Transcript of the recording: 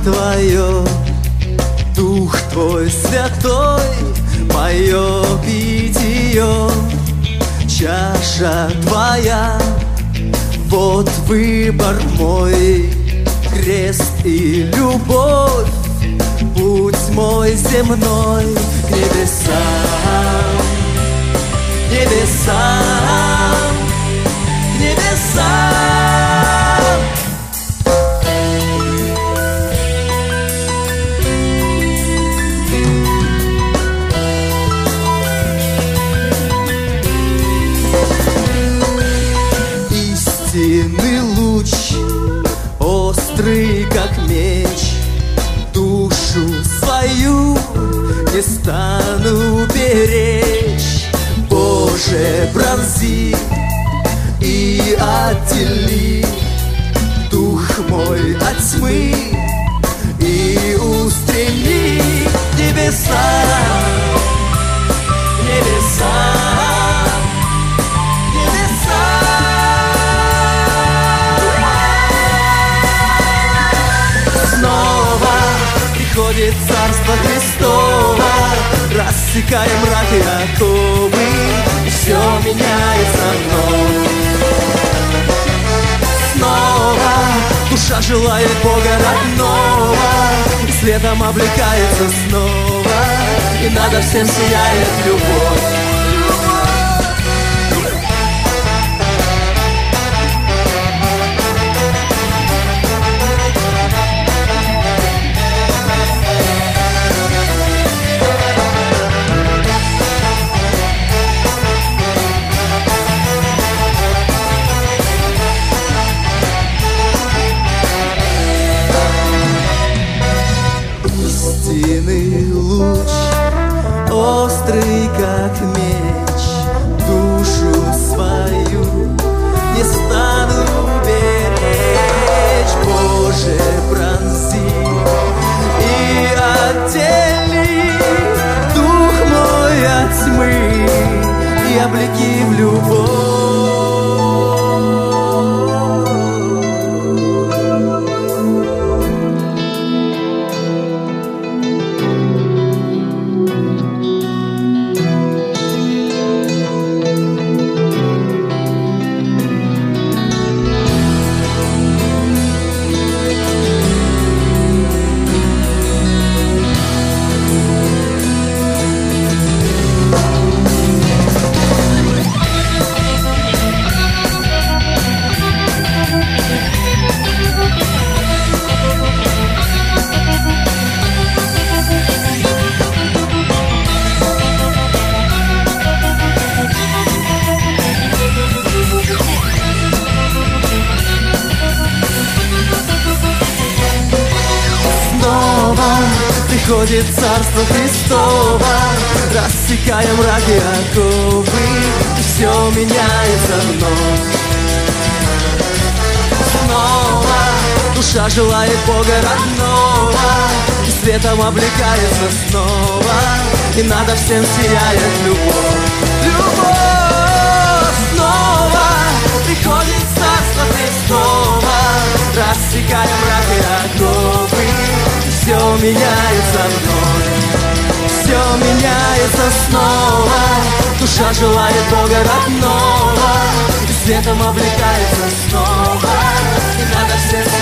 Твое, Дух Твой святой, мое питье, чаша Твоя, вот выбор мой, крест и любовь, путь мой земной к небесам, небесам, небесам. Истинный луч, острый как меч, душу свою не стану беречь. Боже, пронзи и отдели дух мой от тьмы и устреми к небесам, небесам, небесам. Снова приходит Царство Христово, рассекая мрак и оковы, и все меняется вновь. Снова душа желает Бога родного, и светом облекается снова, и надо всем сияет любовь. Истинный луч, острый как меч, душу свою не стану беречь. Боже, пронзи и отдели дух мой от тьмы и облеки в любовь. Приходит Царство Христово, рассекая мрак и оковы, и все меняется вновь. Снова душа желает Бога родного, и светом облекается снова, и надо всем сияет любовь. Любовь! Снова приходит Царство Христово, рассекая мрак и оковы, все меняется вновь, все меняется снова. Душа желает Бога родного, и светом облекается снова, и надо всем